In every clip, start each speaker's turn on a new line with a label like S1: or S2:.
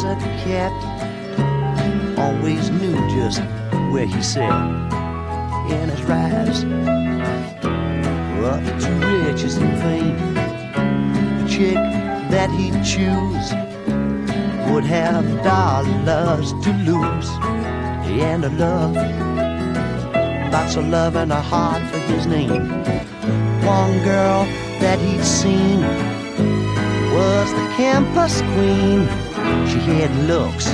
S1: was a cat, always knew just where he sat in his rise up to riches and fame. The chick that he'd choose would have dollars to lose, and a love, lots of love and a heart for his name. One girl that he'd seen was the campus queen. She had looks,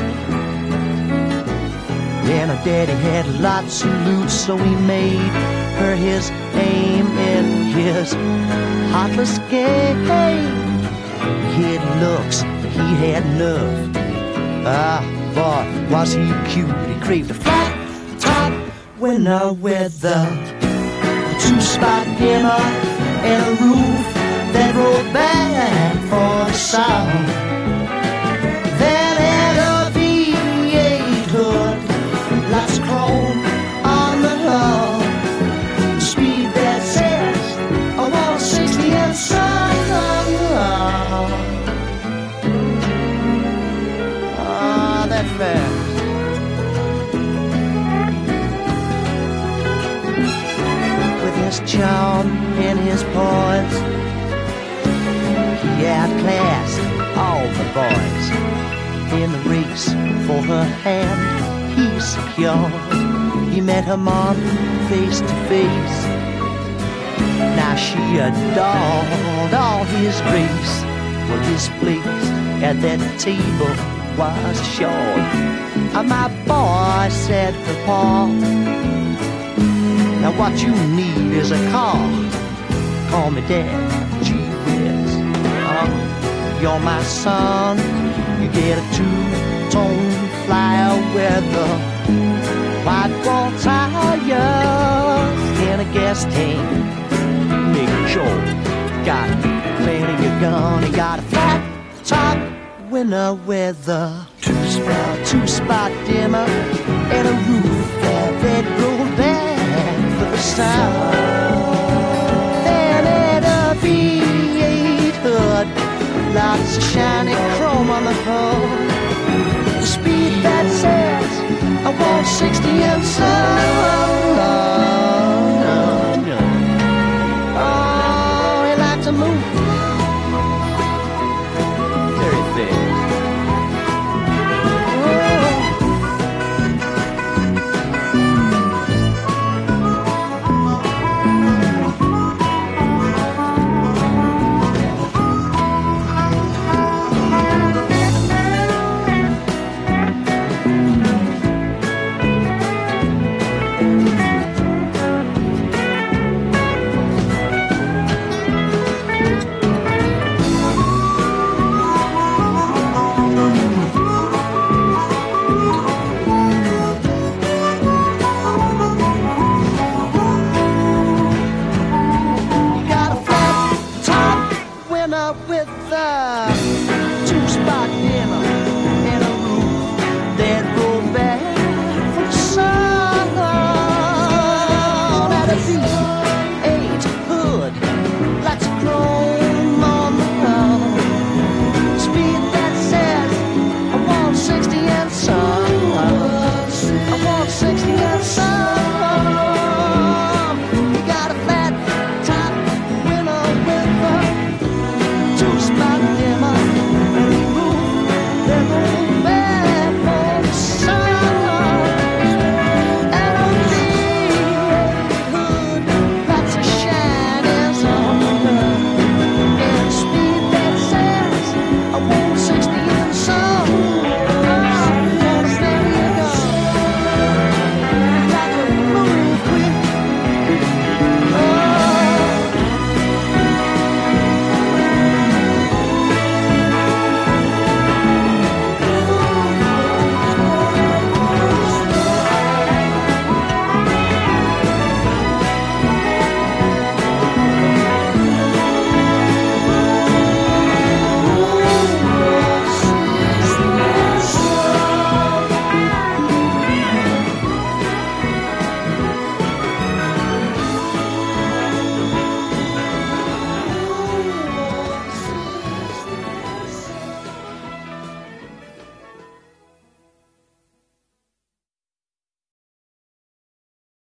S1: and her daddy had lots of loot, so he made her his aim in his heartless game. He had looks, he had nerve. Ah, boy, was he cute. He craved a flat top window with a two-spot dimmer and a roof that rolled back for the sound. Then had a V8 hood, lots of chrome on the hull, speed that says I want 60 and some. Ah, that fast. With his charm and his poise, he outclassed all the boys. In the race for her hand he secured, he met her mom face to face. Now she adored all his grace. Well, his place at that table was short. My boy, said her pa, now what you need is a car. Call me dad, gee whiz. You're my son. You get a two-tone flyer with the white wall tires and a gas tank. Make sure got plenty of gun. You got a flat top window with a two-spot dimmer and a roof that rolled back for the sound. Then at a V8 hood, lots of shiny chrome on the hull, the speed that says I want 60 and some.